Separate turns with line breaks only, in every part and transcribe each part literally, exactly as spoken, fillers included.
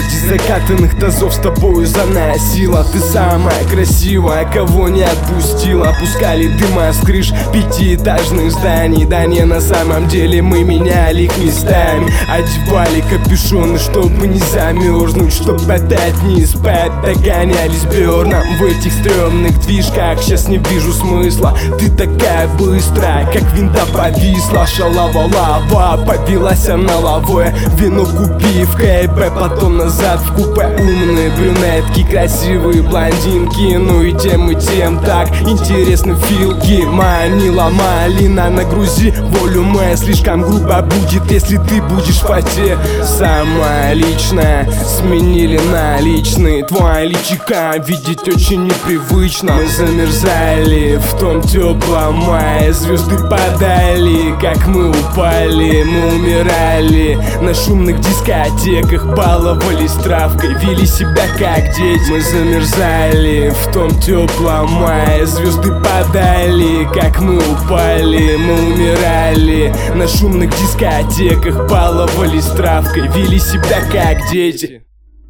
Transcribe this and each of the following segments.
городе закатанных тазов с тобою заносила. Ты самая красивая, кого не отпустила. Пускали дыма с крыш пятиэтажных зданий. Да не, на самом деле мы меняли их местами. Одевали капюшоны, чтобы не замерзнуть, чтобы опять не спать. Догонялись берном в этих стрёмных движках. Сейчас не вижу смысла, ты такая быстрая, как винта повисла. Шалава-лава, повелась она лавой. Вино купи в КП, потом назад в купе. Умные брюнетки, красивые блондинки. Ну и тем и тем так интересны филки. Манила малина, нагрузи волюме. Слишком грубо будет, если ты будешь в фате. Самая личная, сменили наличные. Твоя личика видеть очень непривычно. Мы замерзали в том теплом мае. Звезды падали, как мы упали. Мы умирали на шумных дискотеках, баловались травкой, вели себя как дети. Мы замерзали в том теплом мае. Звезды падали, как мы упали. Мы умирали на шумных дискотеках, баловались травкой, вели себя как дети.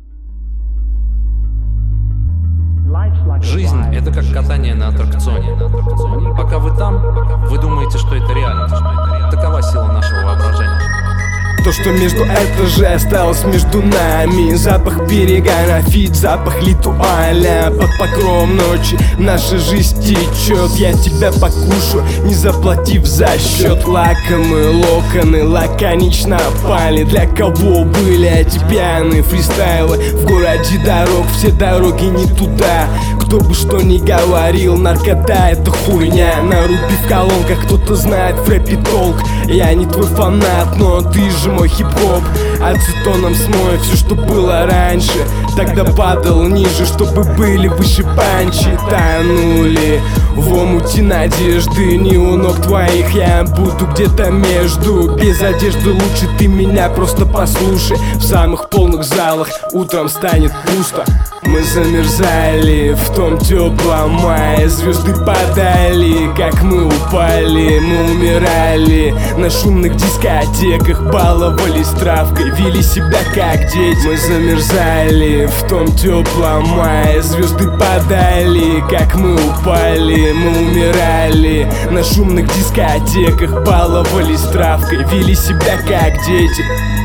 Жизнь — это как катание на аттракционе. Пока вы там, вы думаете, что это реальность. Такова сила нашего воображения.
То, что между этажей осталось между нами. Запах переграфит, запах литуаля. Под покровом ночи наша жизнь течет. Я тебя покушу, не заплатив за счет. Лакомые локоны лаконично пали. Для кого были эти пьяные фристайлы? В городе дорог, все дороги не туда. Кто бы что ни говорил, наркота это хуйня. Наруби в колонках, кто-то знает в рэпе толк. Я не твой фанат, но ты же мой хип-хоп. Ацетоном смою все, что было раньше. Тогда падал ниже, чтобы были выше панчи. Тонули в омуте надежды. Не у ног твоих, я буду где-то между. Без одежды лучше ты меня просто послушай. В самых полных залах утром станет пусто. Мы замерзали в том теплом мае. Звезды падали, как мы упали. Мы умирали на шумных дискотеках, баловались травкой, вели себя как дети. Мы замерзали в том теплом мае. Звезды падали, как мы упали. Мы умирали на шумных дискотеках, баловались травкой, вели себя как дети.